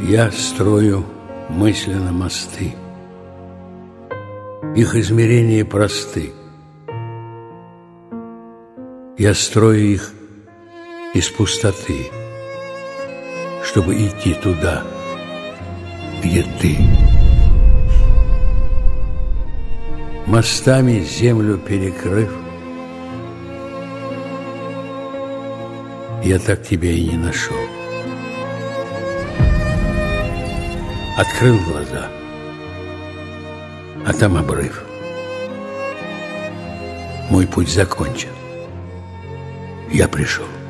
Я строю мысленно мосты. Их измерения просты. Я строю их из пустоты, чтобы идти туда, где ты. Мостами землю перекрыв, я так тебя и не нашел. Открыл глаза, а там обрыв. Мой путь закончен. Я пришел.